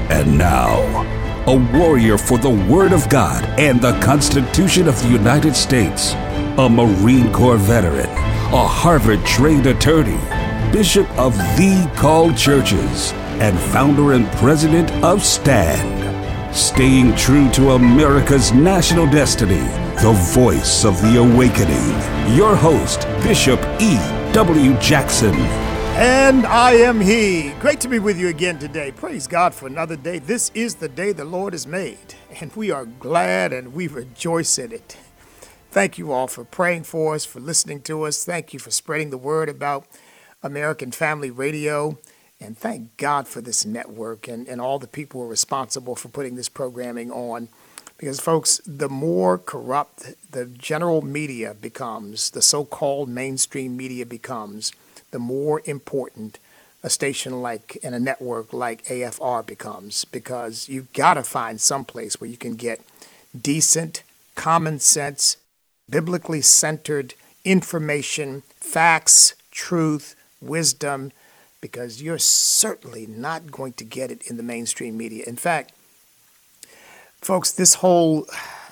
And now, a warrior for the Word of God and the Constitution of the United States, a Marine Corps veteran, a Harvard-trained attorney, Bishop of the Called Churches, and founder and president of STAND. Staying true to America's national destiny, the voice of the awakening. Your host, Bishop E.W. Jackson. And I am he. Great to be with you again today. Praise God for another day. This is the day the Lord has made, and we are glad and we rejoice in it. Thank you all for praying for us, for listening to us. Thank you for spreading the word about American Family Radio. And thank God for this network and all the people who are responsible for putting this programming on. Because, folks, the more corrupt the general media becomes, the so-called mainstream media becomes, the more important a station like and a network like AFR becomes, because you've got to find some place where you can get decent, common sense, biblically centered information, facts, truth, wisdom, because you're certainly not going to get it in the mainstream media. In fact, folks, this whole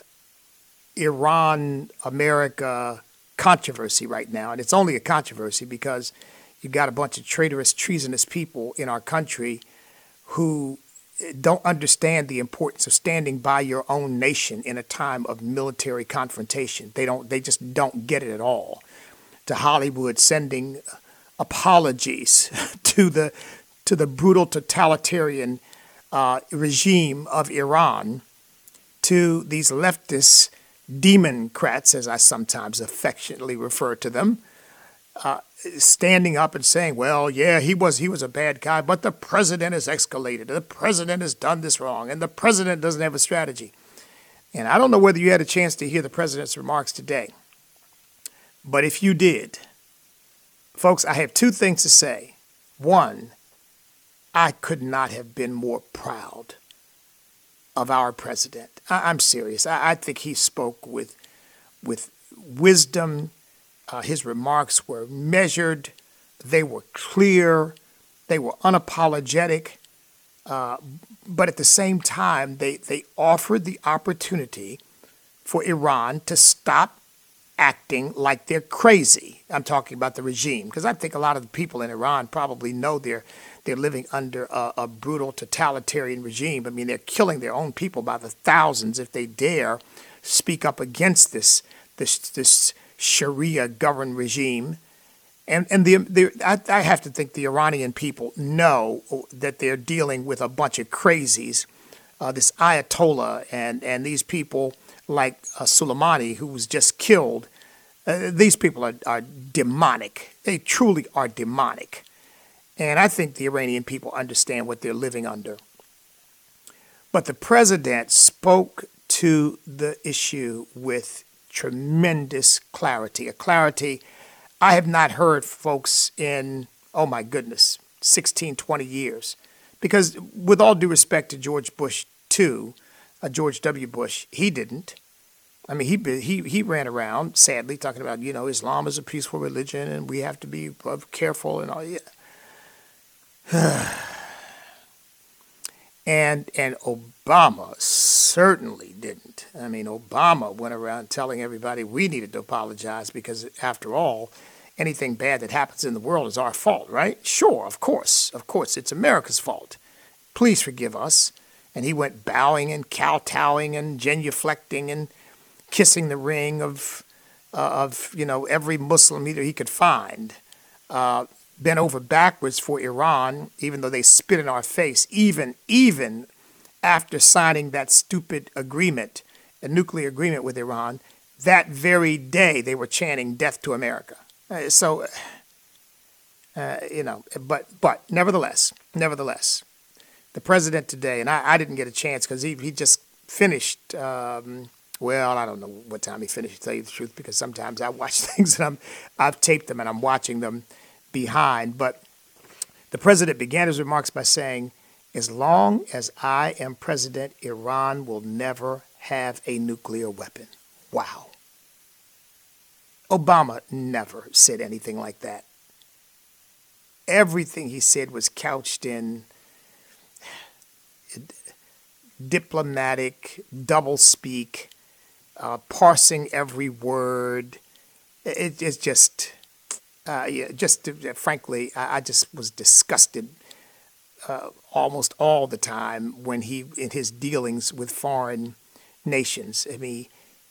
Iran-America controversy right now, and it's only a controversy because you've got a bunch of traitorous, treasonous people in our country who don't understand the importance of standing by your own nation in a time of military confrontation. They just don't get it at all. To Hollywood sending apologies to the brutal totalitarian regime of Iran, to these leftist democrats, as I sometimes affectionately refer to them, standing up and saying, well, yeah, he was a bad guy, but the president has escalated. The president has done this wrong, and the president doesn't have a strategy. And I don't know whether you had a chance to hear the president's remarks today, but if you did, folks, I have two things to say. One, I could not have been more proud of our president. I'm serious. I think he spoke with wisdom. His remarks were measured. They were clear. They were unapologetic. But at the same time, they offered the opportunity for Iran to stop acting like they're crazy. I'm talking about the regime, because I think a lot of the people in Iran probably know they're living under a brutal totalitarian regime. I mean, they're killing their own people by the thousands if they dare speak up against this Sharia-governed regime. And I have to think the Iranian people know that they're dealing with a bunch of crazies, this Ayatollah and these people like Soleimani, who was just killed. These people are demonic. They truly are demonic. And I think the Iranian people understand what they're living under. But the president spoke to the issue with tremendous clarity, a clarity I have not heard, folks, in, oh my goodness, 16, 20 years. Because with all due respect to George Bush II, George W. Bush, he didn't. I mean, he ran around, sadly, talking about, Islam is a peaceful religion and we have to be careful and all. Yeah. And Obama certainly didn't. I mean, Obama went around telling everybody we needed to apologize because, after all, anything bad that happens in the world is our fault, right? Sure, of course, it's America's fault. Please forgive us. And he went bowing and kowtowing and genuflecting and kissing the ring of every Muslim leader he could find. Bent over backwards for Iran, even though they spit in our face, even after signing that stupid agreement, a nuclear agreement with Iran, that very day they were chanting death to America. But nevertheless, the president today, and I didn't get a chance because he just finished, I don't know what time he finished, to tell you the truth, because sometimes I watch things and I've taped them and I'm watching them behind. But the president began his remarks by saying, as long as I am president, Iran will never have a nuclear weapon. Wow. Obama never said anything like that. Everything he said was couched in diplomatic, doublespeak, parsing every word. It's just, frankly, I just was disgusted almost all the time when in his dealings with foreign nations. I mean,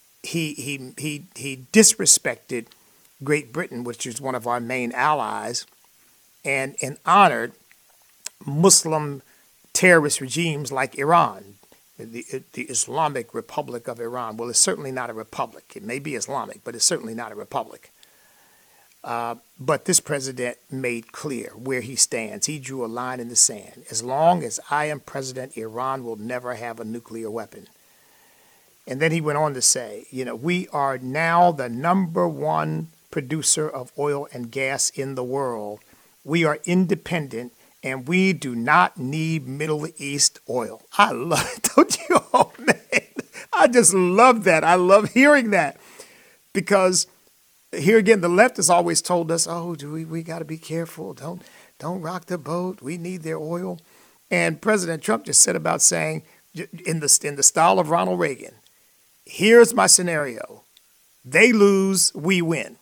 he disrespected Great Britain, which is one of our main allies, and honored Muslim terrorist regimes like Iran, the Islamic Republic of Iran. Well, it's certainly not a republic. It may be Islamic, but it's certainly not a republic. But this president made clear where he stands. He drew a line in the sand. As long as I am president, Iran will never have a nuclear weapon. And then he went on to say, we are now the number one producer of oil and gas in the world. We are independent, and we do not need Middle East oil. I love it, don't you? Oh, man. I just love that. I love hearing that. Because here again, the left has always told us, we got to be careful. Don't rock the boat. We need their oil. And President Trump just said about saying, in the style of Ronald Reagan, here's my scenario. They lose, we win.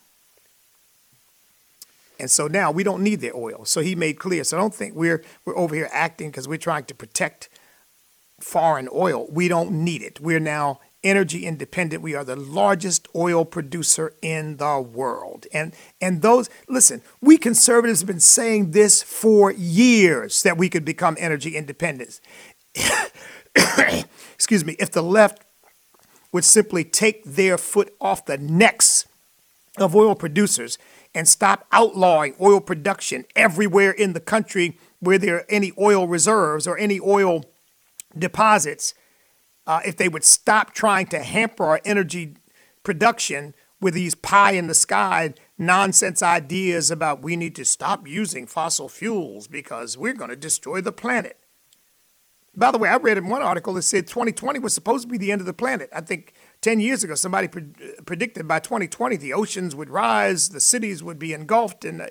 And so now we don't need their oil. So he made clear. So don't think we're over here acting because we're trying to protect foreign oil. We don't need it. We're now energy independent. We are the largest oil producer in the world. And listen, we conservatives have been saying this for years, that we could become energy independent. Excuse me. If the left would simply take their foot off the necks of oil producers and stop outlawing oil production everywhere in the country where there are any oil reserves or any oil deposits, if they would stop trying to hamper our energy production with these pie-in-the-sky nonsense ideas about we need to stop using fossil fuels because we're going to destroy the planet. By the way, I read in one article that said 2020 was supposed to be the end of the planet. I think 10 years ago, somebody predicted by 2020 the oceans would rise, the cities would be engulfed, and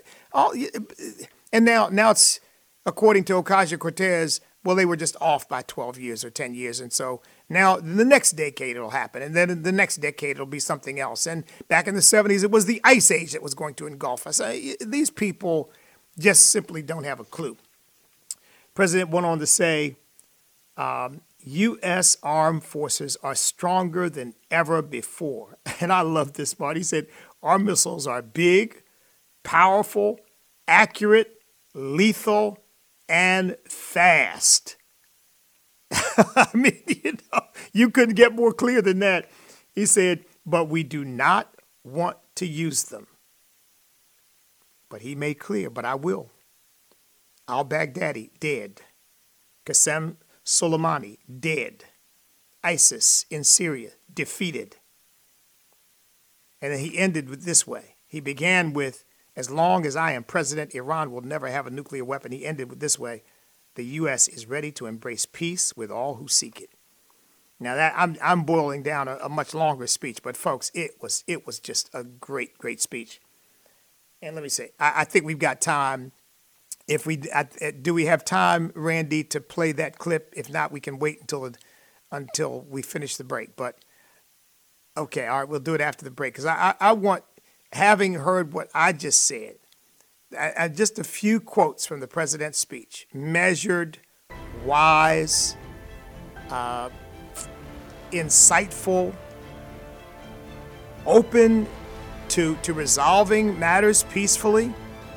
now it's, according to Ocasio-Cortez, well, they were just off by 12 years or 10 years. And so now the next decade it'll happen. And then in the next decade it'll be something else. And back in the 70s, it was the Ice Age that was going to engulf us. These people just simply don't have a clue. The president went on to say, U.S. armed forces are stronger than ever before. And I love this part. He said, our missiles are big, powerful, accurate, lethal, and fast. I mean, you couldn't get more clear than that. He said, but we do not want to use them. But he made clear, but I will. Al-Baghdadi, dead. Qasem Soleimani, dead. ISIS in Syria, defeated. And then he ended with this way. He began with, as long as I am president, Iran will never have a nuclear weapon. He ended with this way. The U.S. is ready to embrace peace with all who seek it. Now that I'm boiling down a much longer speech, but folks, it was just a great, great speech. And let me say, I think we've got time. Do we have time, Randy, to play that clip? If not, we can wait until we finish the break. But okay, all right, we'll do it after the break because I want, having heard what I just said, just a few quotes from the president's speech: measured, wise, insightful, open to resolving matters peacefully.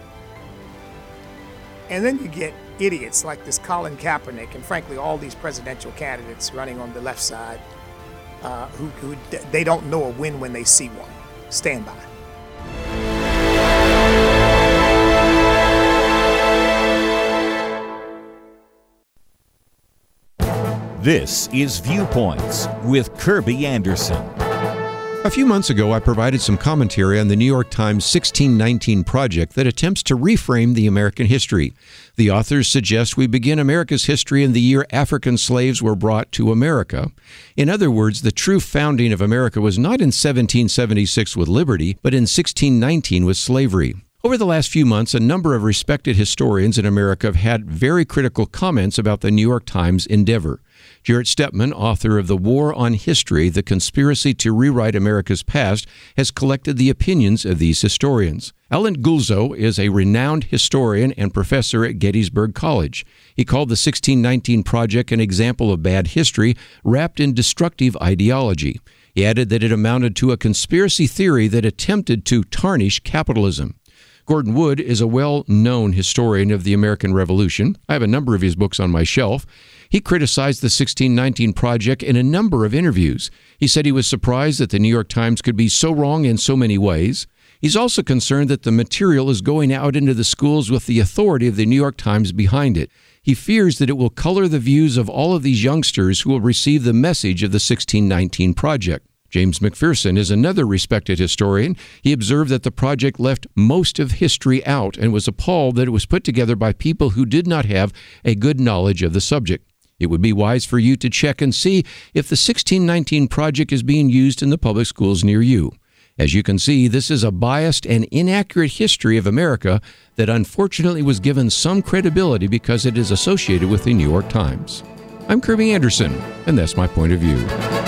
And then you get idiots like this Colin Kaepernick and frankly all these presidential candidates running on the left side who they don't know a win when they see one. Stand by. This is Viewpoints with Kirby Anderson. A few months ago, I provided some commentary on the New York Times 1619 project that attempts to reframe the American history. The authors suggest we begin America's history in the year African slaves were brought to America. In other words, the true founding of America was not in 1776 with liberty, but in 1619 with slavery. Over the last few months, a number of respected historians in America have had very critical comments about the New York Times endeavor. Jarrett Stepman, author of The War on History, The Conspiracy to Rewrite America's Past, has collected the opinions of these historians. Alan Gulzo is a renowned historian and professor at Gettysburg College. He called the 1619 Project an example of bad history wrapped in destructive ideology. He added that it amounted to a conspiracy theory that attempted to tarnish capitalism. Gordon Wood is a well-known historian of the American Revolution. I have a number of his books on my shelf. He criticized the 1619 Project in a number of interviews. He said he was surprised that the New York Times could be so wrong in so many ways. He's also concerned that the material is going out into the schools with the authority of the New York Times behind it. He fears that it will color the views of all of these youngsters who will receive the message of the 1619 Project. James McPherson is another respected historian. He observed that the project left most of history out and was appalled that it was put together by people who did not have a good knowledge of the subject. It would be wise for you to check and see if the 1619 Project is being used in the public schools near you. As you can see, this is a biased and inaccurate history of America that unfortunately was given some credibility because it is associated with the New York Times. I'm Kirby Anderson, and that's my point of view.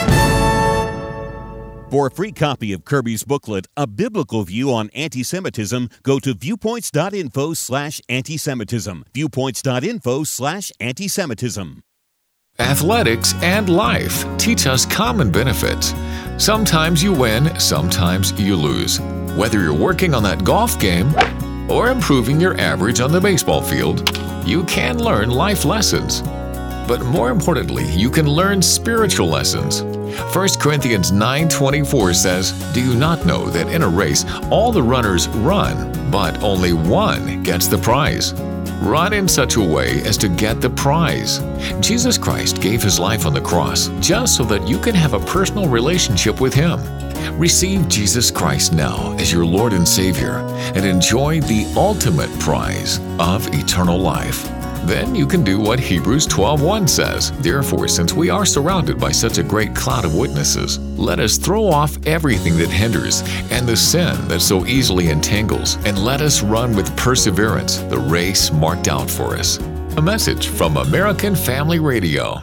For a free copy of Kirby's booklet, A Biblical View on Anti-Semitism, go to viewpoints.info/antisemitism. Viewpoints.info/antisemitism. Athletics and life teach us common benefits. Sometimes you win, sometimes you lose. Whether you're working on that golf game or improving your average on the baseball field, you can learn life lessons. But more importantly, you can learn spiritual lessons. 1 Corinthians 9:24 says, "Do you not know that in a race all the runners run, but only one gets the prize? Run in such a way as to get the prize." Jesus Christ gave his life on the cross just so that you can have a personal relationship with him. Receive Jesus Christ now as your Lord and Savior and enjoy the ultimate prize of eternal life. Then you can do what Hebrews 12:1 says. "Therefore, since we are surrounded by such a great cloud of witnesses, let us throw off everything that hinders and the sin that so easily entangles, and let us run with perseverance the race marked out for us." A message from American Family Radio.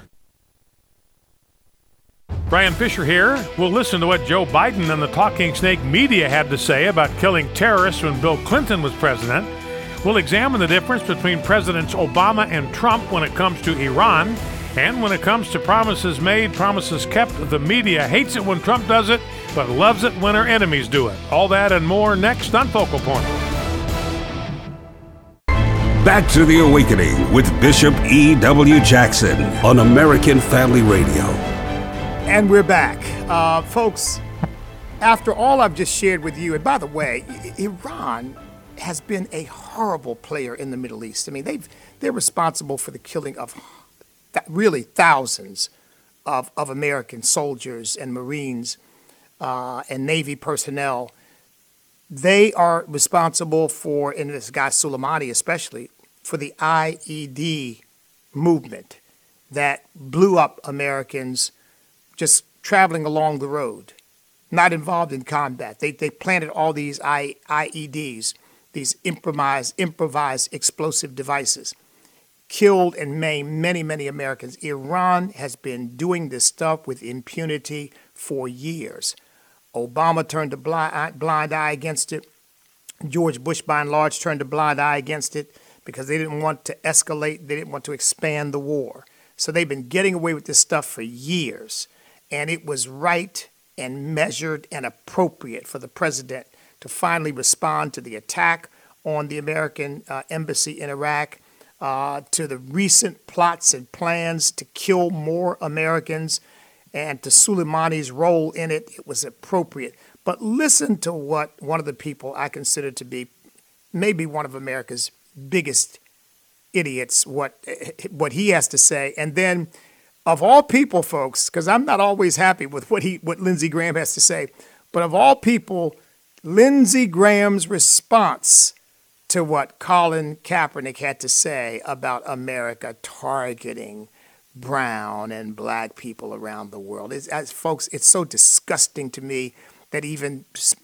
Brian Fisher here. We'll listen to what Joe Biden and the Talking Snake media had to say about killing terrorists when Bill Clinton was president. We'll examine the difference between Presidents Obama and Trump when it comes to Iran. And when it comes to promises made, promises kept, the media hates it when Trump does it, but loves it when our enemies do it. All that and more next on Focal Point. Back to the Awakening with Bishop E.W. Jackson on American Family Radio. And we're back. Folks, after all I've just shared with you, and by the way, Iran has been a horrible player in the Middle East. I mean, they're responsible for the killing of really thousands of American soldiers and Marines and Navy personnel. They are responsible for, and this guy Soleimani especially, for the IED movement that blew up Americans just traveling along the road, not involved in combat. They planted all these IEDs, these improvised explosive devices, killed and maimed many, many Americans. Iran has been doing this stuff with impunity for years. Obama turned a blind eye against it. George Bush, by and large, turned a blind eye against it because they didn't want to escalate. They didn't want to expand the war. So they've been getting away with this stuff for years. And it was right and measured and appropriate for the president to finally respond to the attack on the American embassy in Iraq, to the recent plots and plans to kill more Americans, and to Soleimani's role in it. It was appropriate. But listen to what one of the people I consider to be maybe one of America's biggest idiots, what he has to say. And then, of all people, folks, because I'm not always happy with what Lindsey Graham has to say, but of all people, Lindsey Graham's response to what Colin Kaepernick had to say about America targeting brown and black people around the world. Folks, it's so disgusting to me that even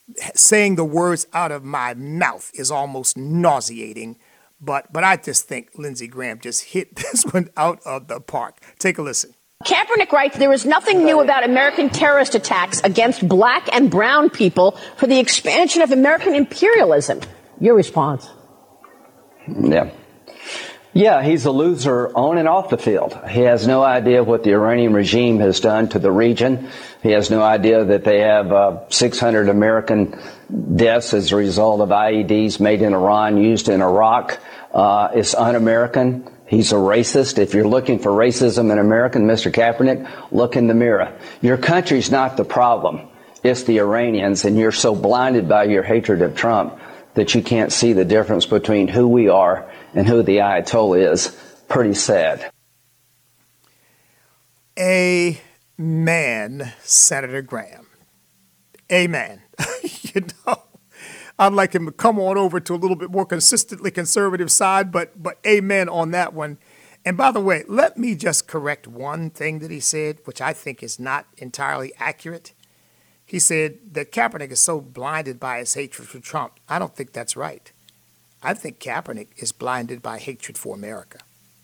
saying the words out of my mouth is almost nauseating. But I just think Lindsey Graham just hit this one out of the park. Take a listen. Kaepernick writes, there is nothing new about American terrorist attacks against black and brown people for the expansion of American imperialism. Your response? Yeah, he's a loser on and off the field. He has no idea what the Iranian regime has done to the region. He has no idea that they have 600 American deaths as a result of IEDs made in Iran, used in Iraq. It's un-American. He's a racist. If you're looking for racism in America, Mr. Kaepernick, look in the mirror. Your country's not the problem. It's the Iranians, and you're so blinded by your hatred of Trump that you can't see the difference between who we are and who the Ayatollah is. Pretty sad. Amen, Senator Graham. Amen. You know, I'd like him to come on over to a little bit more consistently conservative side, but amen on that one. And by the way, let me just correct one thing that he said, which I think is not entirely accurate. He said that Kaepernick is so blinded by his hatred for Trump. I don't think that's right. I think Kaepernick is blinded by hatred for America.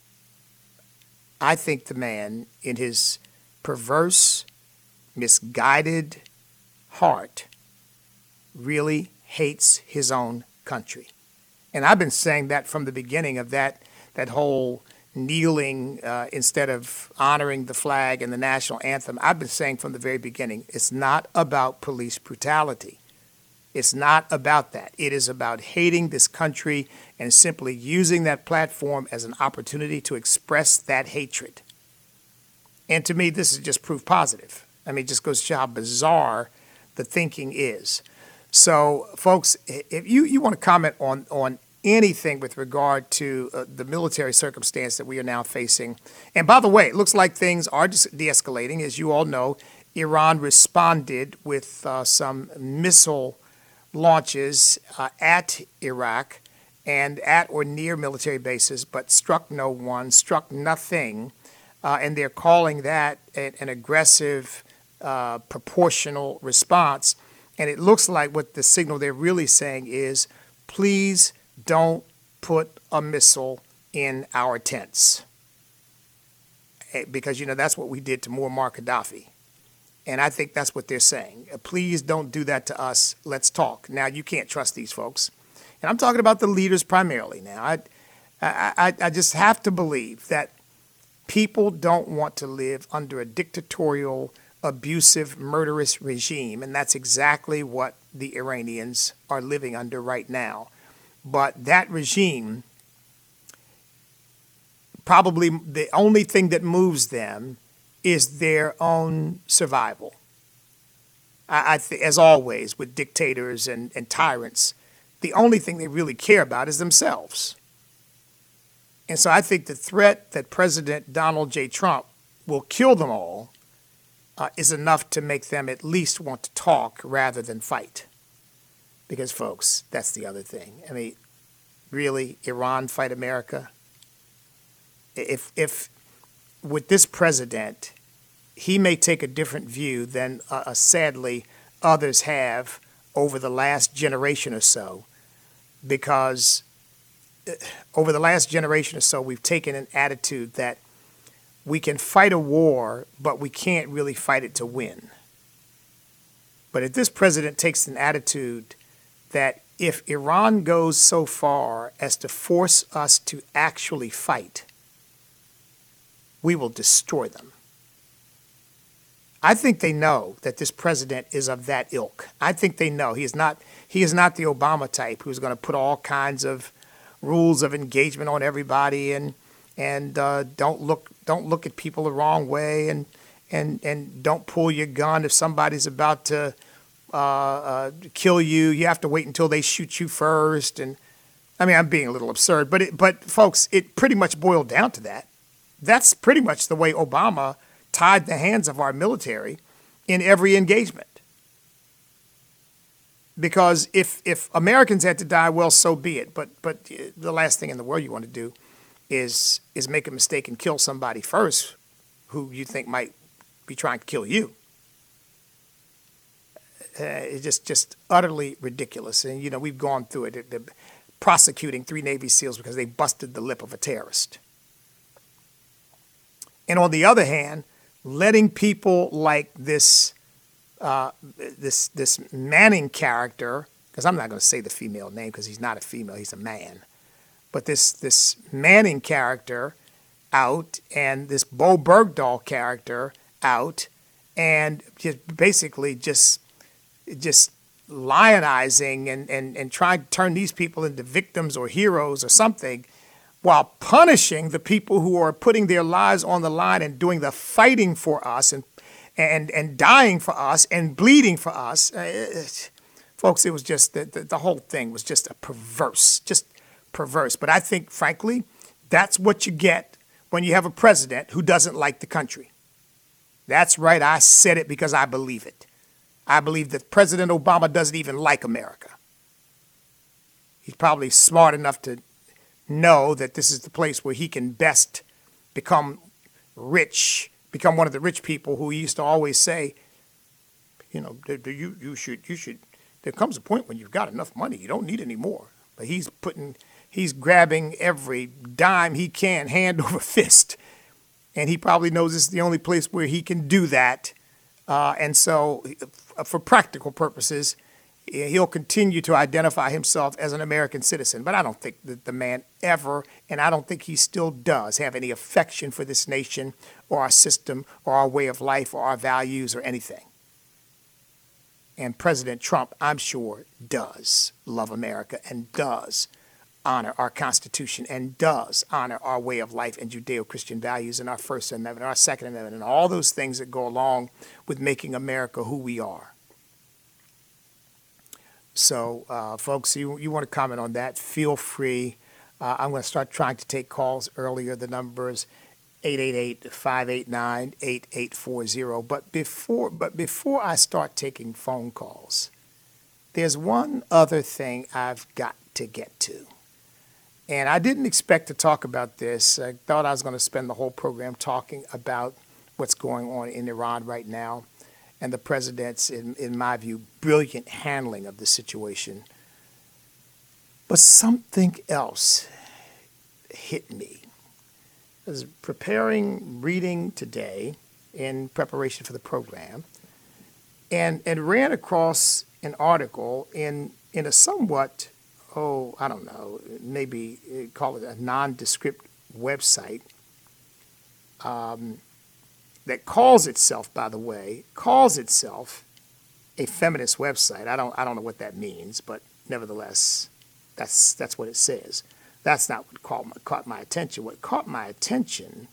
I think the man, in his perverse, misguided heart, really hates his own country. And I've been saying that from the beginning of that whole kneeling instead of honoring the flag and the national anthem. I've been saying from the very beginning, it's not about police brutality. It's not about that. It is about hating this country and simply using that platform as an opportunity to express that hatred. And to me, this is just proof positive. I mean, it just goes to show how bizarre the thinking is. So, folks, if you want to comment on anything with regard to the military circumstance that we are now facing. And by the way, it looks like things are de-escalating. As you all know, Iran responded with some missile launches at Iraq and at or near military bases, but struck no one, struck nothing. And they're calling that an aggressive, proportional response. And it looks like what the signal they're really saying is, please don't put a missile in our tents. Because, you know, that's what we did to Muammar Gaddafi. And I think that's what they're saying. Please don't do that to us. Let's talk. Now, you can't trust these folks. And I'm talking about the leaders primarily now. I just have to believe that people don't want to live under a dictatorial, abusive, murderous regime. And that's exactly what the Iranians are living under right now. But that regime, probably the only thing that moves them is their own survival. As always, with dictators and tyrants, the only thing they really care about is themselves. And so I think the threat that President Donald J. Trump will kill them all is enough to make them at least want to talk rather than fight. Because, folks, that's the other thing. I mean, really, Iran fight America? If with this president, he may take a different view than sadly others have over the last generation or so, because over the last generation or so, we've taken an attitude that we can fight a war, but we can't really fight it to win. But if this president takes an attitude that if Iran goes so far as to force us to actually fight, we will destroy them. I think they know that this president is of that ilk. I think they know he is not the Obama type who's going to put all kinds of rules of engagement on everybody and don't look at people the wrong way and don't pull your gun if somebody's about to kill you. You have to wait until they shoot you first. And I mean, I'm being a little absurd, but folks, it pretty much boiled down to that. That's pretty much the way Obama tied the hands of our military in every engagement. Because if Americans had to die, well, so be it. But the last thing in the world you want to do is make a mistake and kill somebody first who you think might be trying to kill you. It's just utterly ridiculous. And, we've gone through it. They're prosecuting 3 Navy SEALs because they busted the lip of a terrorist. And on the other hand, letting people like this Manning character, because I'm not going to say the female name because he's not a female, he's a man, but this Manning character out and this Bo Bergdahl character out, and just lionizing and trying to turn these people into victims or heroes or something, while punishing the people who are putting their lives on the line and doing the fighting for us and dying for us and bleeding for us. Folks, it was just the whole thing was just perverse. But I think, frankly, that's what you get when you have a president who doesn't like the country. That's right. I said it because I believe it. I believe that President Obama doesn't even like America. He's probably smart enough to know that this is the place where he can best become rich, become one of the rich people who he used to always say, you should. There comes a point when you've got enough money, you don't need any more. But he's grabbing every dime he can, hand over fist, and he probably knows this is the only place where he can do that. And so, for practical purposes, he'll continue to identify himself as an American citizen. But I don't think that the man ever, and I don't think he still does, have any affection for this nation or our system or our way of life or our values or anything. And President Trump, I'm sure, does love America and does honor our Constitution and does honor our way of life and Judeo-Christian values and our First Amendment and our Second Amendment and all those things that go along with making America who we are. So, folks, you want to comment on that, feel free. I'm going to start trying to take calls earlier. The number is 888-589-8840. But before I start taking phone calls, there's one other thing I've got to get to. And I didn't expect to talk about this. I thought I was going to spend the whole program talking about what's going on in Iran right now and the president's, in my view, brilliant handling of the situation. But something else hit me. I was reading today in preparation for the program, and ran across an article in a somewhat, I don't know, maybe call it a nondescript website that calls itself, by the way, a feminist website. I don't know what that means, but nevertheless, that's what it says. That's not what caught my attention. What caught my attention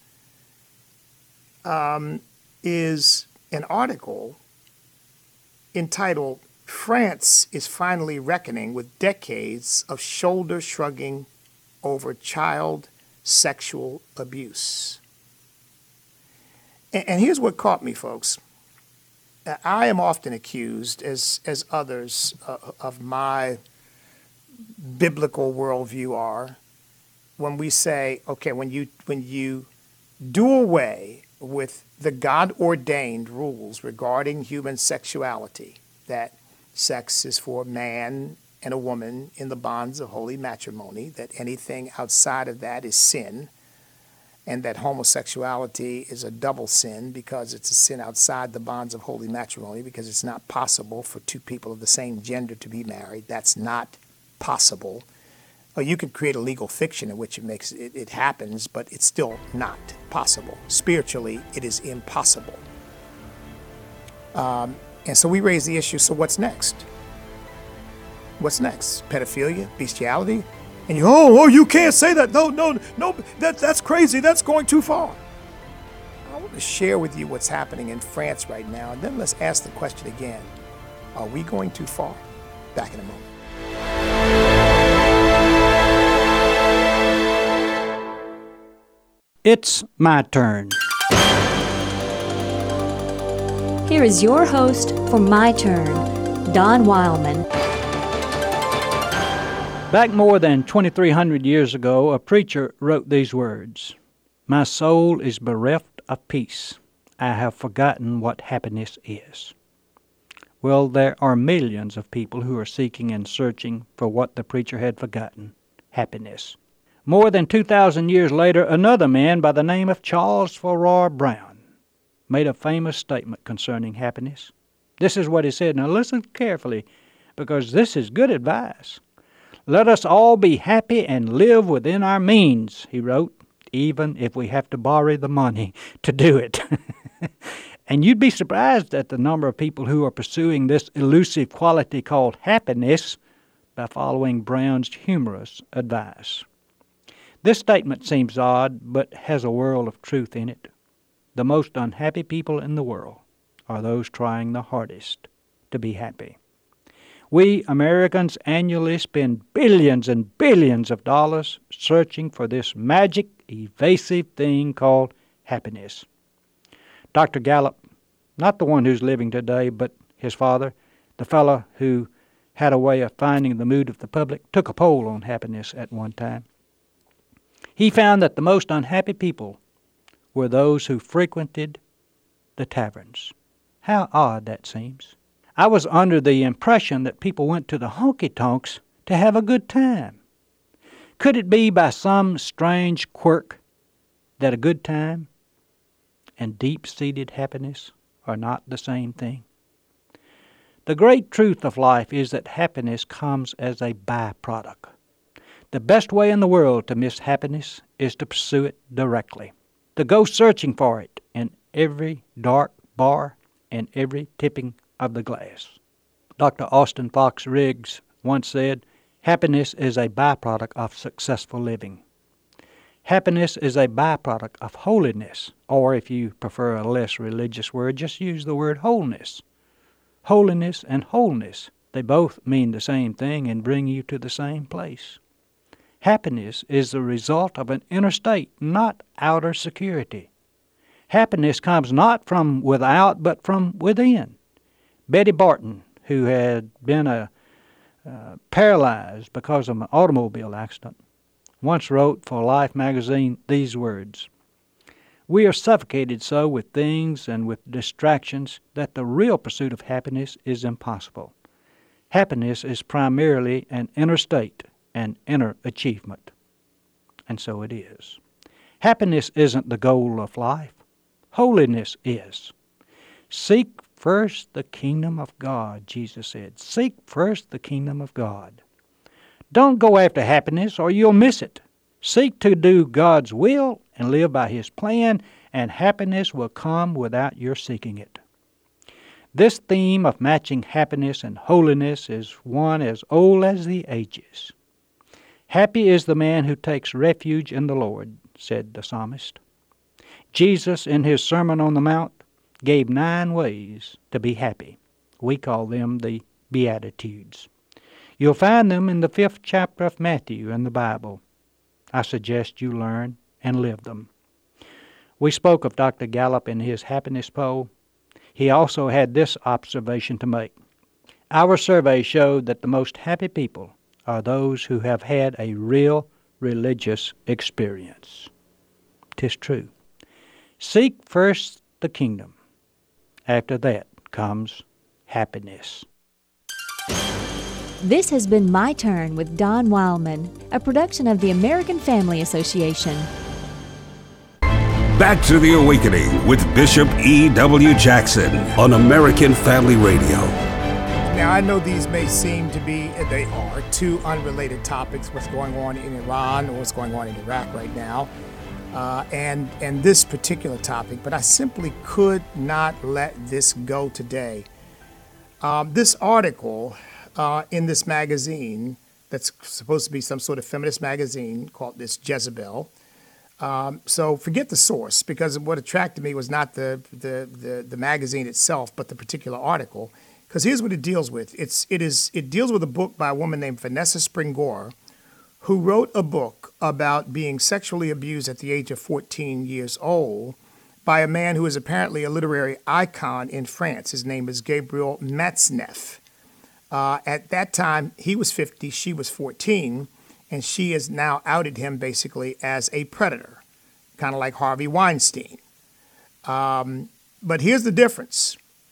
is an article entitled, "France is finally reckoning with decades of shoulder shrugging over child sexual abuse." And here's what caught me, folks. I am often accused, as others of my biblical worldview are, when we say, okay, when you do away with the God-ordained rules regarding human sexuality, that sex is for a man and a woman in the bonds of holy matrimony, that anything outside of that is sin, and that homosexuality is a double sin because it's a sin outside the bonds of holy matrimony, because it's not possible for two people of the same gender to be married. That's not possible. Or you could create a legal fiction in which it happens, but it's still not possible. Spiritually, it is impossible. And so we raise the issue, so what's next? What's next? Pedophilia? Bestiality? And you can't say that. No, that's crazy. That's going too far. I want to share with you what's happening in France right now, and then let's ask the question again. Are we going too far? Back in a moment. It's my turn. Here is your host for My Turn, Don Wildman. Back more than 2,300 years ago, a preacher wrote these words: "My soul is bereft of peace. I have forgotten what happiness is." Well, there are millions of people who are seeking and searching for what the preacher had forgotten, happiness. More than 2,000 years later, another man by the name of Charles Farrar Brown made a famous statement concerning happiness. This is what he said. Now listen carefully, because this is good advice. "Let us all be happy and live within our means," he wrote, "even if we have to borrow the money to do it." And you'd be surprised at the number of people who are pursuing this elusive quality called happiness by following Brown's humorous advice. This statement seems odd, but has a world of truth in it. The most unhappy people in the world are those trying the hardest to be happy. We Americans annually spend billions and billions of dollars searching for this magic, evasive thing called happiness. Dr. Gallup, not the one who's living today, but his father, the fellow who had a way of finding the mood of the public, took a poll on happiness at one time. He found that the most unhappy people were those who frequented the taverns. How odd that seems. I was under the impression that people went to the honky-tonks to have a good time. Could it be by some strange quirk that a good time and deep-seated happiness are not the same thing? The great truth of life is that happiness comes as a byproduct. The best way in the world to miss happiness is to pursue it directly, to go searching for it in every dark bar and every tipping of the glass. Dr. Austin Fox Riggs once said, "Happiness is a byproduct of successful living." Happiness is a byproduct of holiness, or if you prefer a less religious word, just use the word wholeness. Holiness and wholeness, they both mean the same thing and bring you to the same place. Happiness is the result of an inner state, not outer security. Happiness comes not from without, but from within. Betty Barton, who had been paralyzed because of an automobile accident, once wrote for Life magazine these words, "We are suffocated so with things and with distractions that the real pursuit of happiness is impossible. Happiness is primarily an inner state, an inner achievement." And so it is. Happiness isn't the goal of life. Holiness is. Seek first the kingdom of God, Jesus said. Seek first the kingdom of God. Don't go after happiness or you'll miss it. Seek to do God's will and live by His plan, and happiness will come without your seeking it. This theme of matching happiness and holiness is one as old as the ages. "Happy is the man who takes refuge in the Lord," said the psalmist. Jesus, in His Sermon on the Mount, gave 9 ways to be happy. We call them the Beatitudes. You'll find them in the 5th chapter of Matthew in the Bible. I suggest you learn and live them. We spoke of Dr. Gallup in his happiness poll. He also had this observation to make. Our survey showed that the most happy people are those who have had a real religious experience. 'Tis true. Seek first the kingdom. After that comes happiness. This has been My Turn with Don Wildman, a production of the American Family Association. Back to the Awakening with Bishop E.W. Jackson on American Family Radio. Now, I know these may seem to be, they are, two unrelated topics, what's going on in Iran or what's going on in Iraq right now, and this particular topic, but I simply could not let this go today. This article in this magazine that's supposed to be some sort of feminist magazine called this Jezebel. So forget the source, because what attracted me was not the magazine itself, but the particular article. Because here's what it deals with. It deals with a book by a woman named Vanessa Springora, who wrote a book about being sexually abused at the age of 14 years old by a man who is apparently a literary icon in France. His name is Gabriel Matzneff. At that time, he was 50, she was 14, and she has now outed him basically as a predator, kind of like Harvey Weinstein. But here's the difference.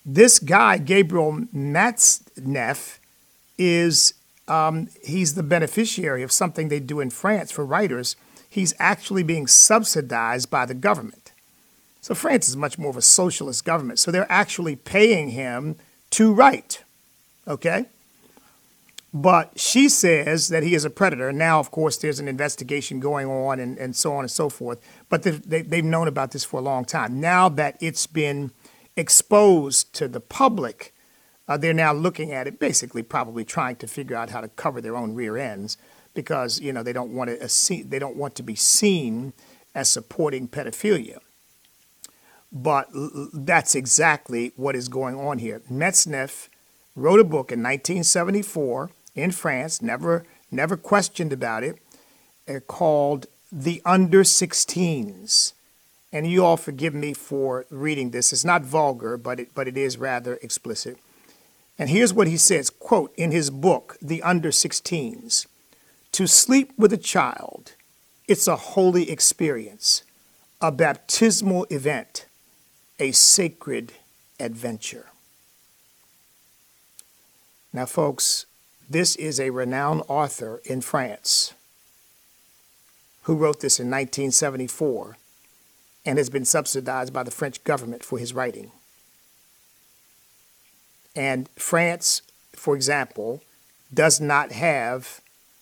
This guy, Gabriel Matzneff, is he's the beneficiary of something they do in France for writers. He's actually being subsidized by the government. So France is much more of a socialist government. So they're actually paying him to write, okay? But she says that he is a predator. Now, of course, there's an investigation going on and so on and so forth. But they've known about this for a long time. Now that it's been exposed to the public, they're now looking at it, basically probably trying to figure out how to cover their own rear ends because, you know, they don't want to be seen as supporting pedophilia. But that's exactly what is going on here. Matzneff wrote a book in 1974 in France, never questioned about it, called The Under-16s. And you all forgive me for reading this. It's not vulgar, but it is rather explicit. And here's what he says, quote, in his book, The Under-16s, "To sleep with a child, it's a holy experience, a baptismal event, a sacred adventure." Now, folks, this is a renowned author in France who wrote this in 1974 and has been subsidized by the French government for his writing. And France, for example, does not have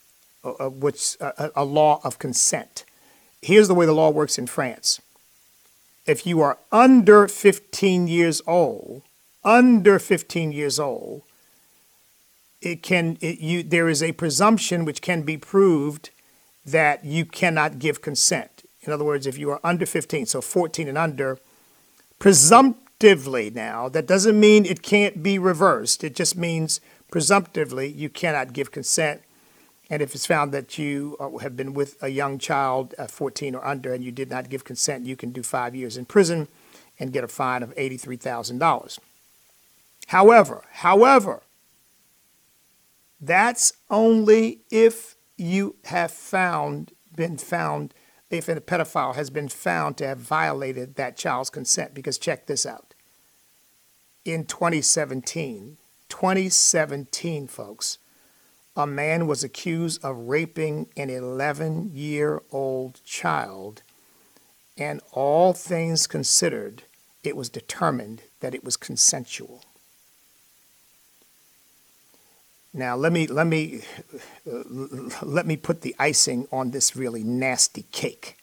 a law of consent. Here's the way the law works in France. If you are under 15 years old, there is a presumption which can be proved that you cannot give consent. In other words, if you are under 15, so 14 and under, presumptively now, that doesn't mean it can't be reversed. It just means presumptively you cannot give consent. And if it's found that you have been with a young child, 14 or under, and you did not give consent, you can do 5 years in prison and get a fine of $83,000. However, that's only if you have been found, if a pedophile has been found to have violated that child's consent. Because check this out. In 2017, folks, a man was accused of raping an 11-year-old child, and all things considered, it was determined that it was consensual. Now, let me put the icing on this really nasty cake.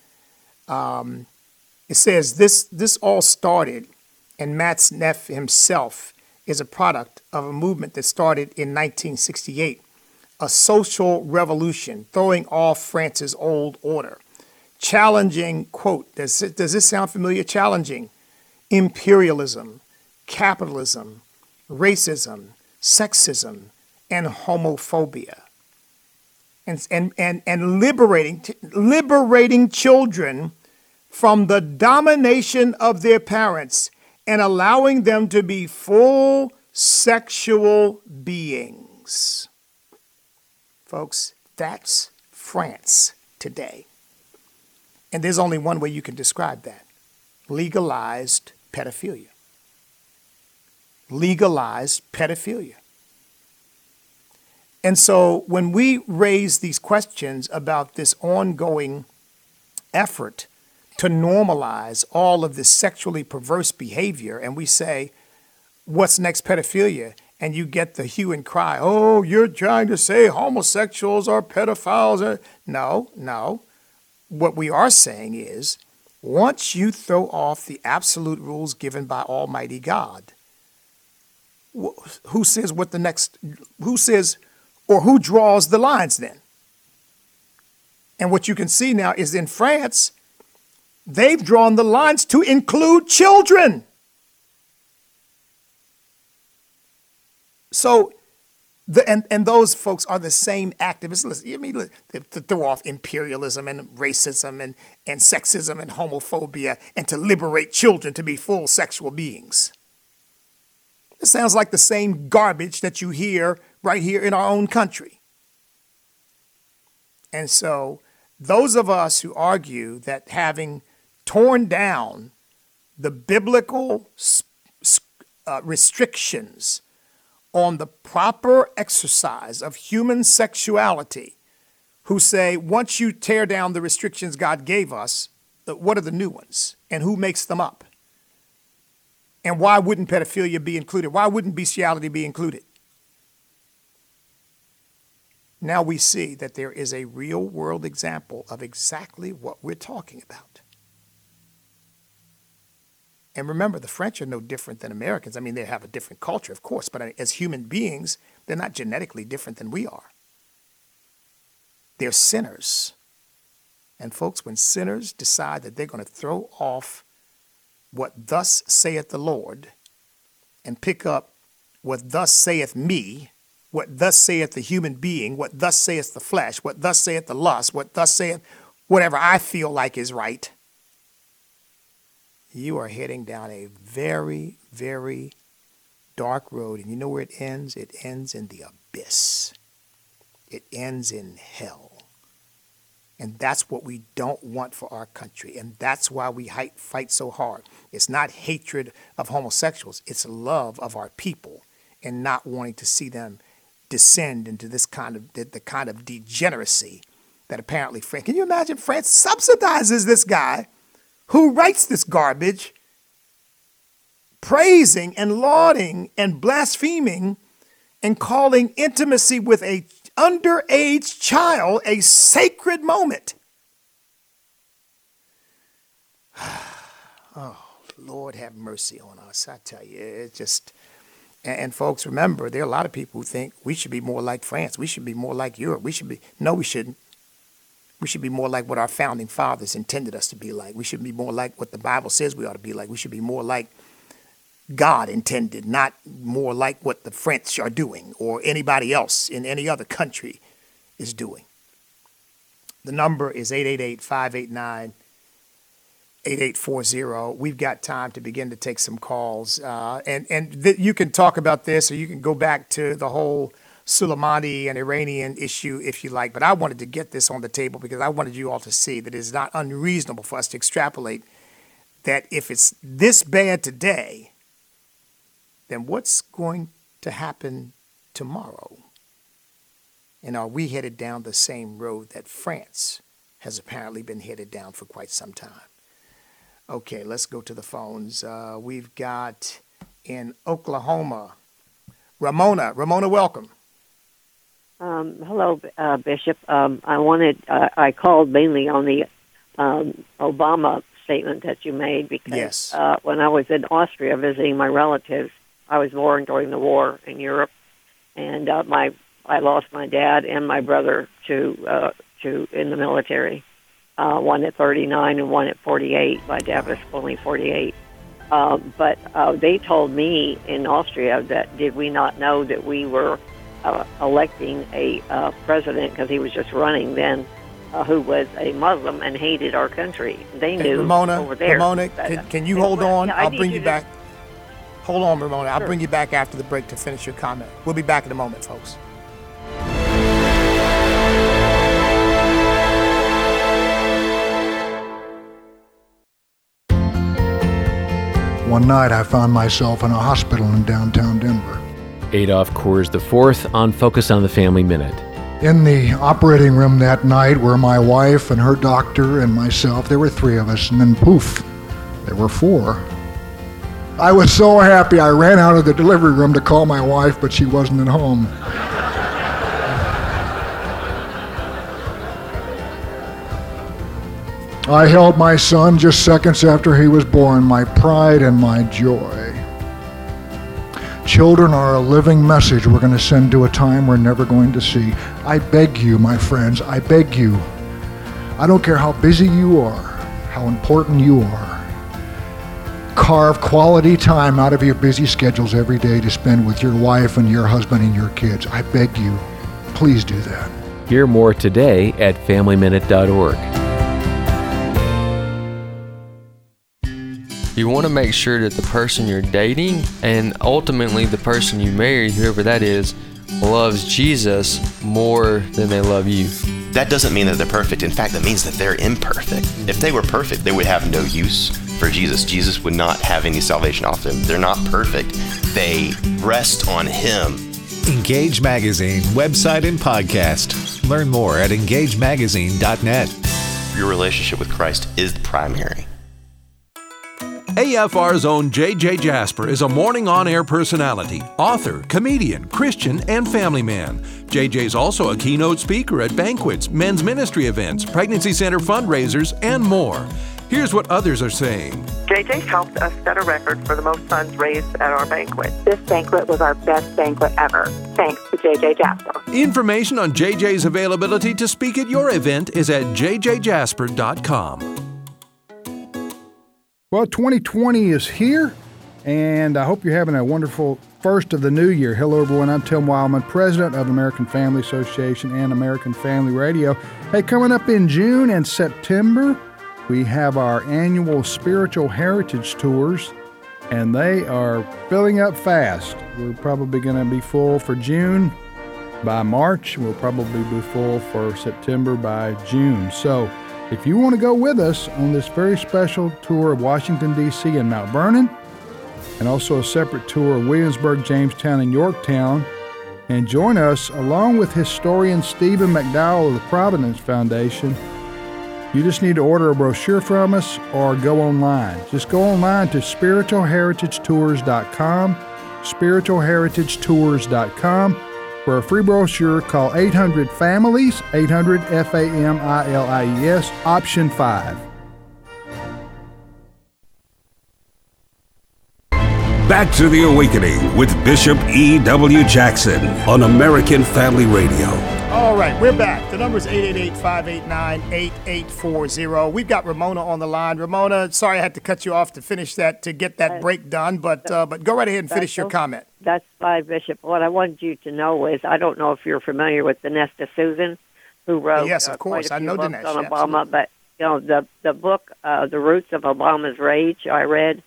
It says this all started, and Matzneff himself is a product of a movement that started in 1968, a social revolution throwing off France's old order, challenging, quote, does this sound familiar? Challenging imperialism, capitalism, racism, sexism, and homophobia, and liberating children from the domination of their parents and allowing them to be full sexual beings. Folks, that's France today. And there's only one way you can describe that: legalized pedophilia. Legalized pedophilia. And so when we raise these questions about this ongoing effort to normalize all of this sexually perverse behavior, and we say, what's next, pedophilia? And you get the hue and cry, oh, you're trying to say homosexuals are pedophiles. No. What we are saying is, once you throw off the absolute rules given by Almighty God, who says or who draws the lines then? And what you can see now is in France, they've drawn the lines to include children. So, and those folks are the same activists. Listen, to throw off imperialism and racism and sexism and homophobia and to liberate children to be full sexual beings. It sounds like the same garbage that you hear right here in our own country. And so those of us who argue that having torn down the biblical restrictions on the proper exercise of human sexuality, who say, once you tear down the restrictions God gave us, what are the new ones and who makes them up? And why wouldn't pedophilia be included? Why wouldn't bestiality be included? Now we see that there is a real world example of exactly what we're talking about. And remember, the French are no different than Americans. I mean, they have a different culture, of course, but as human beings, they're not genetically different than we are. They're sinners. And folks, when sinners decide that they're going to throw off what thus saith the Lord and pick up what thus saith me, what thus saith the human being, what thus saith the flesh, what thus saith the lust, what thus saith whatever I feel like is right, you are heading down a very, very dark road. And you know where it ends? It ends in the abyss. It ends in hell. And that's what we don't want for our country. And that's why we fight so hard. It's not hatred of homosexuals. It's love of our people and not wanting to see them descend into this kind of the kind of degeneracy that apparently France. Can you imagine France subsidizes this guy who writes this garbage, praising and lauding and blaspheming and calling intimacy with a underage child a sacred moment. Oh, Lord have mercy on us. I tell you, it's just, and folks, remember, there are a lot of people who think we should be more like France. We should be more like Europe. No, we shouldn't. We should be more like what our founding fathers intended us to be like. We should be more like what the Bible says we ought to be like. We should be more like God intended, not more like what the French are doing or anybody else in any other country is doing. The number is 888-589-8840. We've got time to begin to take some calls. You can talk about this, or you can go back to the whole Soleimani and Iranian issue if you like. But I wanted to get this on the table because I wanted you all to see that it is not unreasonable for us to extrapolate that if it's this bad today, then what's going to happen tomorrow? And are we headed down the same road that France has apparently been headed down for quite some time? Okay, let's go to the phones. We've got in Oklahoma, Ramona. Ramona, welcome. Hello, Bishop. I called mainly on the Obama statement that you made because yes. When I was in Austria visiting my relatives, I was born during the war in Europe, and I lost my dad and my brother to in the military. One at 39 and one at 48. My dad was only 48. But they told me in Austria that did we not know that we were electing a president because he was just running then, who was a Muslim and hated our country. They knew over there. Ramona, can you hold on? I'll bring you back. Hold on, Ramona. I'll bring you back after the break to finish your comment. We'll be back in a moment, folks. One night I found myself in a hospital in downtown Denver. Adolph Coors IV on Focus on the Family Minute. In the operating room that night were my wife and her doctor and myself. There were three of us, and then poof, there were four. I was so happy I ran out of the delivery room to call my wife, but she wasn't at home. I held my son just seconds after he was born, my pride and my joy. Children are a living message we're going to send to a time we're never going to see. I beg you, my friends, I beg you. I don't care how busy you are, how important you are. Carve quality time out of your busy schedules every day to spend with your wife and your husband and your kids. I beg you, please do that. Hear more today at FamilyMinute.org. You want to make sure that the person you're dating and ultimately the person you marry, whoever that is, loves Jesus more than they love you. that doesn't mean that they're perfect. In fact, that means that they're imperfect. If they were perfect, they would have no use for Jesus. Jesus would not have any salvation off them. They're not perfect. They rest on Him. Engage Magazine, website and podcast. Learn more at engagemagazine.net. Your relationship with Christ is the primary. AFR's own J.J. Jasper is a morning on-air personality, author, comedian, Christian, and family man. J.J.'s also a keynote speaker at banquets, men's ministry events, pregnancy center fundraisers, and more. Here's what others are saying. JJ helped us set a record for the most funds raised at our banquet. This banquet was our best banquet ever, thanks to JJ Jasper. Information on JJ's availability to speak at your event is at jjjasper.com. Well, 2020 is here, and I hope you're having a wonderful first of the new year. Hello, everyone. I'm Tim Wildman, president of the American Family Association and American Family Radio. Hey, coming up in June and September, we have our annual Spiritual Heritage Tours, and they are filling up fast. We're probably going to be full for June. By March, we'll probably be full for September by June. So if you want to go with us on this very special tour of Washington, D.C. and Mount Vernon, and also a separate tour of Williamsburg, Jamestown, and Yorktown, and join us along with historian Stephen McDowell of the Providence Foundation, you just need to order a brochure from us or go online. Just go online to spiritualheritagetours.com, spiritualheritagetours.com. For a free brochure, call 800-FAMILIES, 800-FAMILIES, option 5. Back to the Awakening with Bishop E.W. Jackson on American Family Radio. All right, we're back. The number is 888-589-8840. We've got Ramona on the line. Ramona, sorry I had to cut you off to finish that, to get that break done, but go right ahead and finish your comment. That's fine, Bishop. What I wanted you to know is, I don't know if you're familiar with Dinesta Susan, who wrote yes, of course. I know books Dinesh, on Obama, absolutely. but the book, The Roots of Obama's Rage, I read,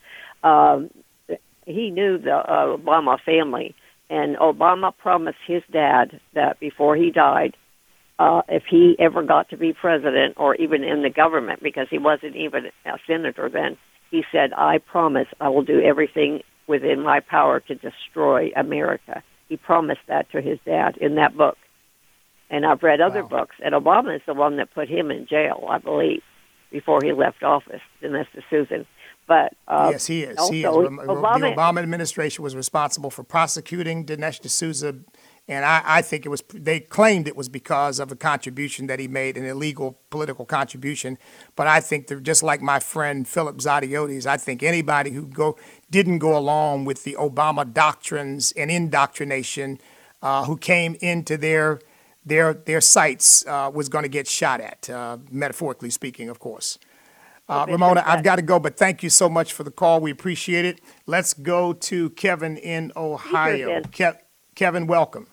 he knew the Obama family, and Obama promised his dad that before he died, if he ever got to be president or even in the government, because he wasn't even a senator then, he said, I promise I will do everything within my power to destroy America. He promised that to his dad in that book. And I've read other books, and Obama is the one that put him in jail, I believe, before he left office, Dinesta Susan. But yes, he is. Also, the Obama administration was responsible for prosecuting Dinesh D'Souza, and I think they claimed it was because of a contribution that he made, an illegal political contribution. But I think they're just like my friend Philip Zodiotis. I think anybody who didn't go along with the Obama doctrines and indoctrination, who came into their sites, was going to get shot at, metaphorically speaking, of course. Ramona, I've got to go, but thank you so much for the call. We appreciate it. Let's go to Kevin in Ohio. Kevin, welcome.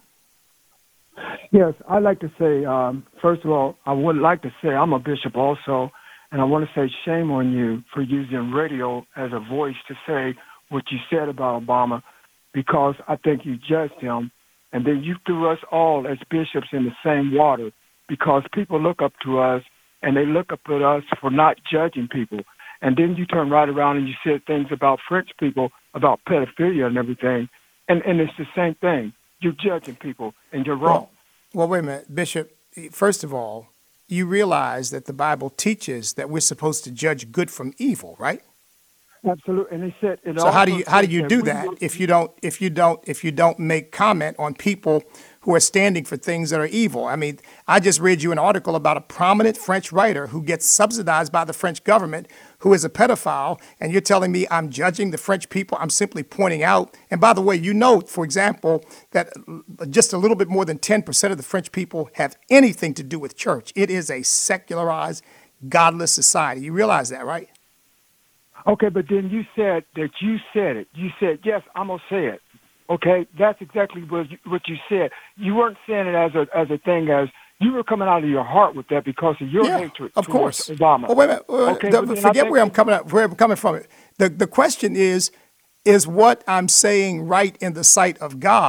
Yes, I'd like to say, first of all, I would like to say I'm a bishop also, and I want to say shame on you for using radio as a voice to say what you said about Obama, because I think you judged him, and then you threw us all as bishops in the same water, because people look up to us, and they look up at us for not judging people. And then you turn right around and you said things about French people, about pedophilia and everything, and it's the same thing. You're judging people, and you're wrong. Well, wait a minute, Bishop. First of all, you realize that the Bible teaches that we're supposed to judge good from evil, right? Absolutely. And he said it. So how do you do that if you don't make comment on people who are standing for things that are evil? I mean, I just read you an article about a prominent French writer who gets subsidized by the French government, who is a pedophile, and you're telling me I'm judging the French people? I'm simply pointing out. And by the way, you know, for example, that just a little bit more than 10% of the French people have anything to do with church. It is a secularized, godless society. You realize that, right? Okay, but then you said that you said it. You said, yes, I'm going to say it. Okay, that's exactly what you said. You weren't saying it as a thing, as you were coming out of your heart with that because of your hatred of course. Obama. Well, wait a minute. Okay, forget where I'm coming from. The question is what I'm saying right in the sight of God?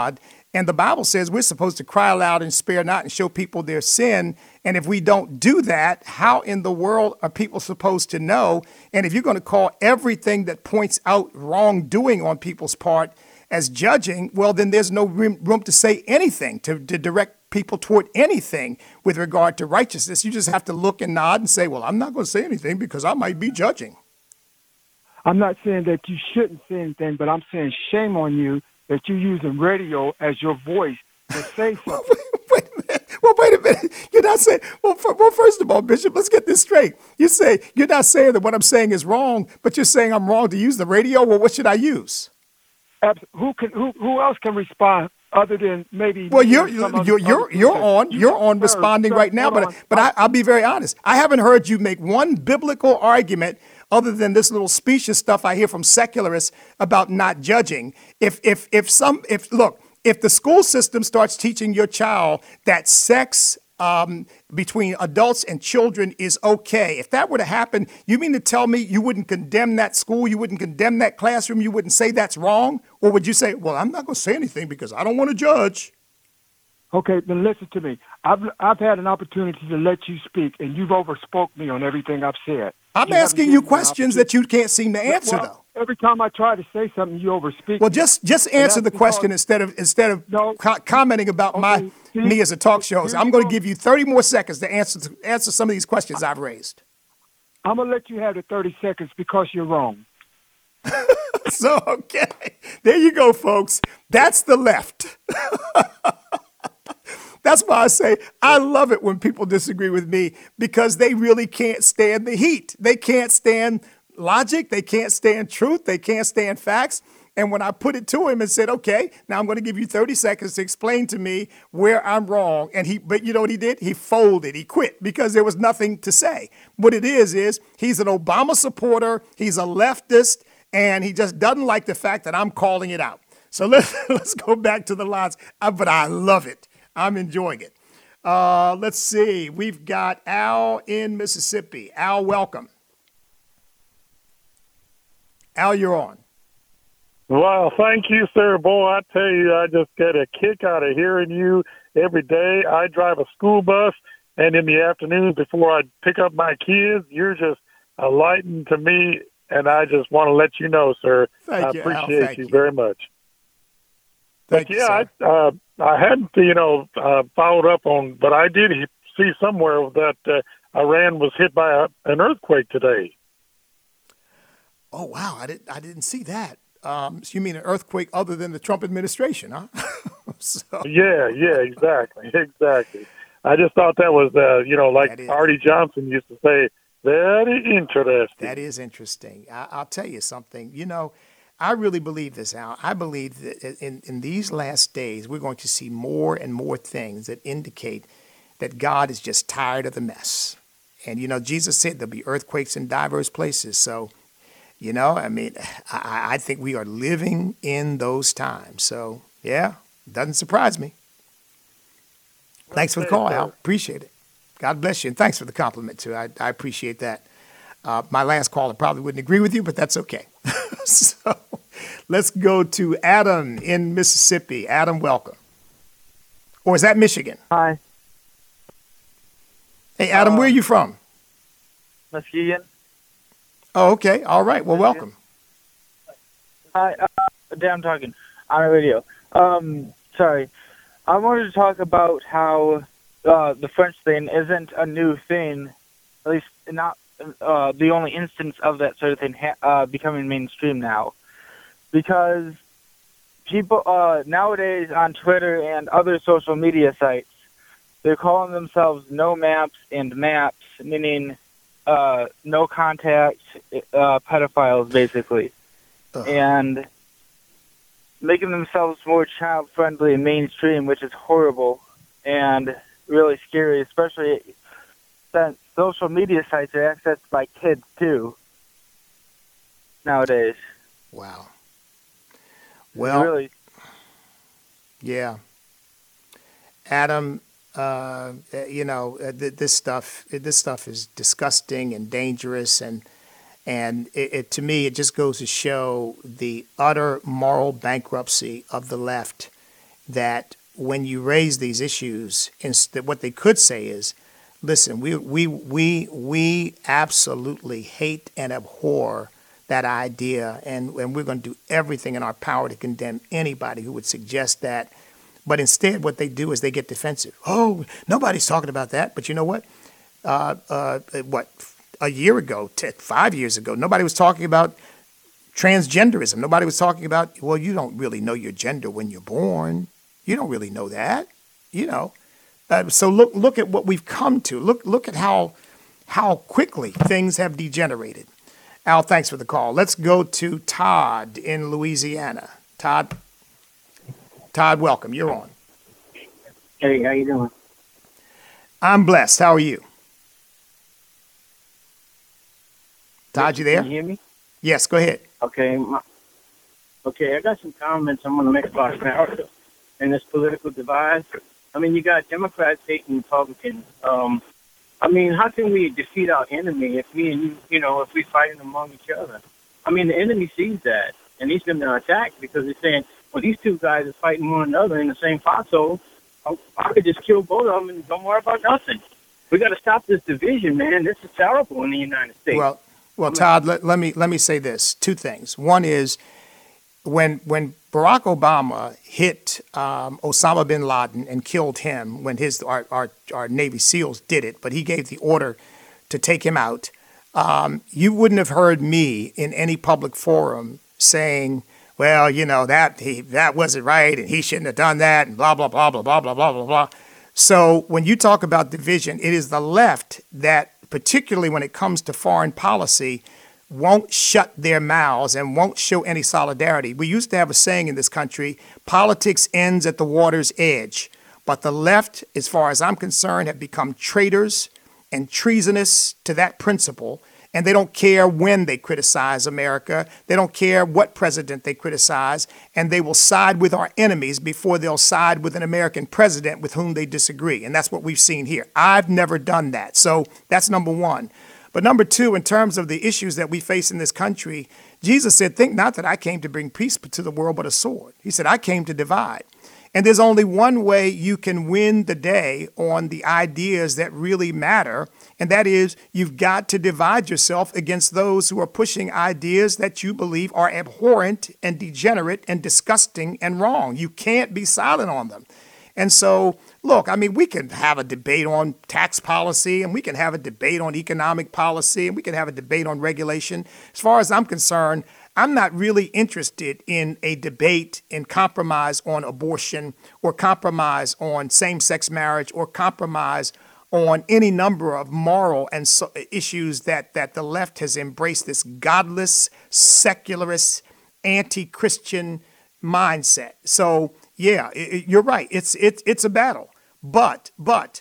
And the Bible says we're supposed to cry aloud and spare not and show people their sin. And if we don't do that, how in the world are people supposed to know? And if you're going to call everything that points out wrongdoing on people's part as judging, well, then there's no room to say anything, to direct people toward anything with regard to righteousness. You just have to look and nod and say, well, I'm not going to say anything because I might be judging. I'm not saying that you shouldn't say anything, but I'm saying shame on you that you're using radio as your voice to say something. Wait a minute. You're not saying, well, first of all, Bishop, let's get this straight. You say, you're not saying that what I'm saying is wrong, but you're saying I'm wrong to use the radio? Well, what should I use? Who else can respond other than maybe? Well, you're on responding right now, but I'll be very honest. I haven't heard you make one biblical argument other than this little specious stuff I hear from secularists about not judging. If the school system starts teaching your child that sex between adults and children is okay, if that were to happen, you mean to tell me you wouldn't condemn that school, you wouldn't condemn that classroom, you wouldn't say that's wrong? Or would you say, well, I'm not going to say anything because I don't want to judge? Okay, then listen to me. I've had an opportunity to let you speak, and you've overspoke me on everything I've said. I'm asking you questions that you can't seem to answer, though. Every time I try to say something, you overspeak. Well, just answer the question instead of commenting about me as a talk show. I'm going to give you 30 more seconds to answer some of these questions I've raised. I'm going to let you have the 30 seconds because you're wrong. So, okay. There you go, folks. That's the left. That's why I say I love it when people disagree with me, because they really can't stand the heat. They can't stand logic. They can't stand truth. They can't stand facts. And when I put it to him and said, okay, now I'm going to give you 30 seconds to explain to me where I'm wrong. But you know what he did? He folded. He quit because there was nothing to say. What it is he's an Obama supporter. He's a leftist, and he just doesn't like the fact that I'm calling it out. So let's go back to the lines. But I love it. I'm enjoying it. Let's see. We've got Al in Mississippi. Al, welcome. Al, you're on. Well, thank you, sir. Boy, I tell you, I just get a kick out of hearing you every day. I drive a school bus, and in the afternoons before I pick up my kids, you're just a light to me, and I just want to let you know, sir. I appreciate you very much. Thank you, sir. I hadn't, followed up on, but I did see somewhere that Iran was hit by an earthquake today. Oh, wow. I didn't see that. So you mean an earthquake other than the Trump administration, huh? Yeah, exactly. I just thought that was, like Artie Johnson used to say, very interesting. That is interesting. I'll tell you something. I really believe this, Al. I believe that in these last days, we're going to see more and more things that indicate that God is just tired of the mess. And, Jesus said there'll be earthquakes in diverse places. So, I think we are living in those times. So, yeah, doesn't surprise me. Thanks for the call, Al. Appreciate it. God bless you. And thanks for the compliment, too. I appreciate that. My last caller probably wouldn't agree with you, but that's okay. So let's go to Adam in Mississippi. Adam, welcome. Or is that Michigan? Hi. Hey, Adam, where are you from? Muskegon. Oh, okay. All right. Well, welcome. Hi. I'm talking on the radio. Sorry. I wanted to talk about how the French thing isn't a new thing, at least not the only instance of that sort of thing becoming mainstream now. Because people nowadays on Twitter and other social media sites, they're calling themselves no maps and maps, meaning no contact pedophiles, basically. And making themselves more child-friendly and mainstream, which is horrible and really scary, especially since social media sites are accessed by kids, too, nowadays. Wow. Well, really? Yeah. Adam, this stuff is disgusting and dangerous, and it to me, it just goes to show the utter moral bankruptcy of the left, that when you raise these issues, what they could say is, listen, we absolutely hate and abhor that idea, and we're going to do everything in our power to condemn anybody who would suggest that. But instead, what they do is they get defensive. Oh, nobody's talking about that. But you know what? A year ago, 5 years ago, nobody was talking about transgenderism. Nobody was talking about, well, you don't really know your gender when you're born. You don't really know that, you know. So look at what we've come to. Look at how quickly things have degenerated. Al, thanks for the call. Let's go to Todd in Louisiana. Todd, welcome. You're on. Hey, how you doing? I'm blessed. How are you? Todd, you there? Can you hear me? Yes, go ahead. Okay. I got some comments I'm going to make about America and this political divide. I mean, you got Democrats hating Republicans. I mean, how can we defeat our enemy if me and if we fighting among each other? I mean, the enemy sees that, and he's going to attack because he's saying, well, these two guys are fighting one another in the same foxhole. I could just kill both of them and don't worry about nothing. We got to stop this division, man. This is terrible in the United States. Well, Todd, let me say this. Two things. One is when Barack Obama hit Osama bin Laden and killed him, when our Navy SEALs did it, but he gave the order to take him out, you wouldn't have heard me in any public forum saying, well, that wasn't right and he shouldn't have done that and blah, blah, blah, blah, blah, blah, blah, blah, blah. So when you talk about division, it is the left that, particularly when it comes to foreign policy, won't shut their mouths and won't show any solidarity. We used to have a saying in this country, politics ends at the water's edge. But the left, as far as I'm concerned, have become traitors and treasonous to that principle. And they don't care when they criticize America. They don't care what president they criticize. And they will side with our enemies before they'll side with an American president with whom they disagree. And that's what we've seen here. I've never done that. So that's number one. But number two, in terms of the issues that we face in this country, Jesus said, think not that I came to bring peace to the world, but a sword. He said, I came to divide. And there's only one way you can win the day on the ideas that really matter, and that is you've got to divide yourself against those who are pushing ideas that you believe are abhorrent and degenerate and disgusting and wrong. You can't be silent on them. And so, look, I mean, we can have a debate on tax policy, and we can have a debate on economic policy, and we can have a debate on regulation. As far as I'm concerned, I'm not really interested in a debate and compromise on abortion or compromise on same-sex marriage or compromise on any number of moral and issues that the left has embraced, this godless, secularist, anti-Christian mindset. So, yeah, you're right. It's a battle. But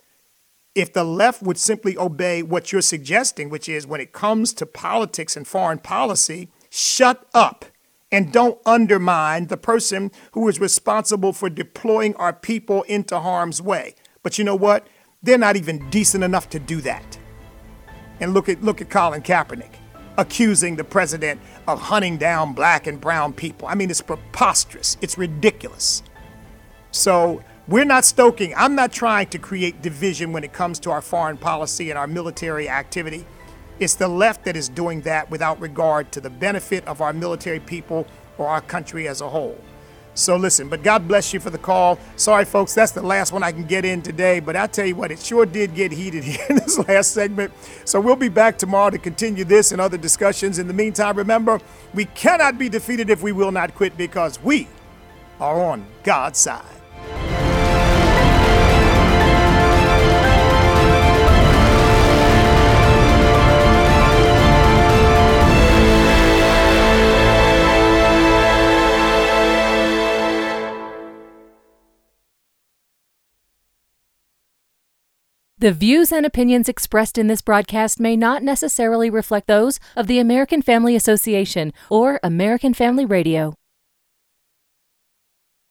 if the left would simply obey what you're suggesting, which is when it comes to politics and foreign policy, shut up and don't undermine the person who is responsible for deploying our people into harm's way. But you know what? They're not even decent enough to do that. And look at Colin Kaepernick accusing the president of hunting down black and brown people. I mean, it's preposterous. It's ridiculous. So I'm not trying to create division when it comes to our foreign policy and our military activity. It's the left that is doing that without regard to the benefit of our military people or our country as a whole. So listen, but God bless you for the call. Sorry, folks, that's the last one I can get in today. But I tell you what, it sure did get heated here in this last segment. So we'll be back tomorrow to continue this and other discussions. In the meantime, remember, we cannot be defeated if we will not quit, because we are on God's side. The views and opinions expressed in this broadcast may not necessarily reflect those of the American Family Association or American Family Radio.